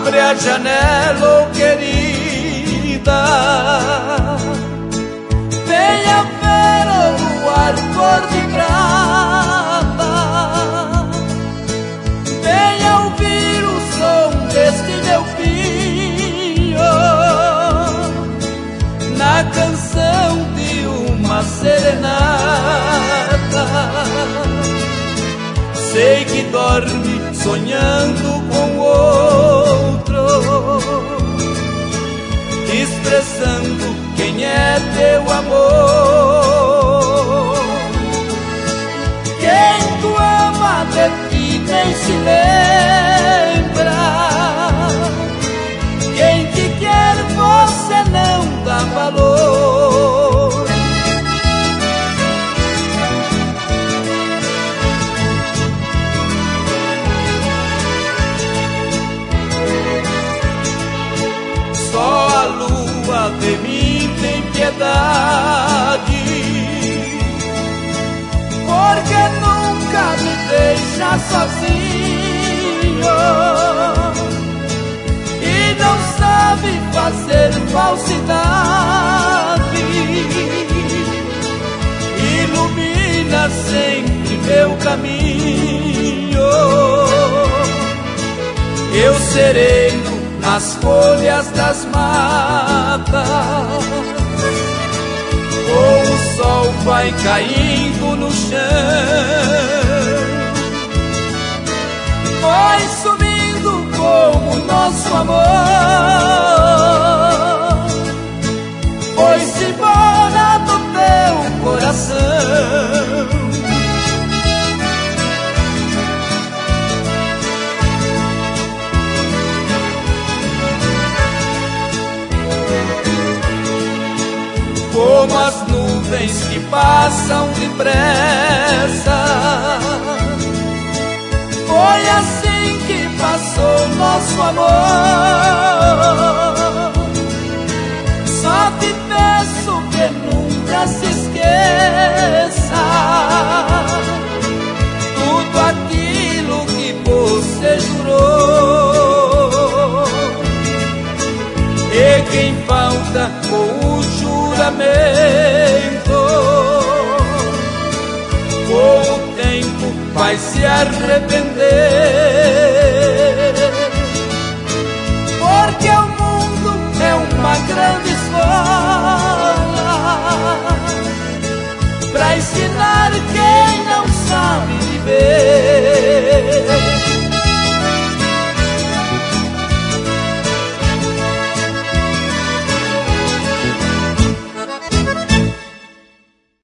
Abre a janela, oh querida, venha ver o luar cor de prata, venha ouvir o som deste meu filho na canção de uma serenata. Sei que dorme sonhando com outro, expressando quem é teu amor. Quem tu ama de ti nem se lembra, quem te quer você não dá valor. Só a lua de mim tem piedade, porque nunca me deixa sozinho e não sabe fazer falsidade. Ilumina sempre meu caminho, eu sereno nas folhas das matas, ou o sol vai caindo no chão, vai sumindo como nosso amor, foi-se embora do teu coração. Como as nuvens que passam depressa, foi assim que passou nosso amor. Só te peço que nunca se esqueça tudo aquilo que você jurou. E quem falta com o juramento, com o tempo vai se arrepender, porque o mundo é uma grande escola pra ensinar quem não sabe viver.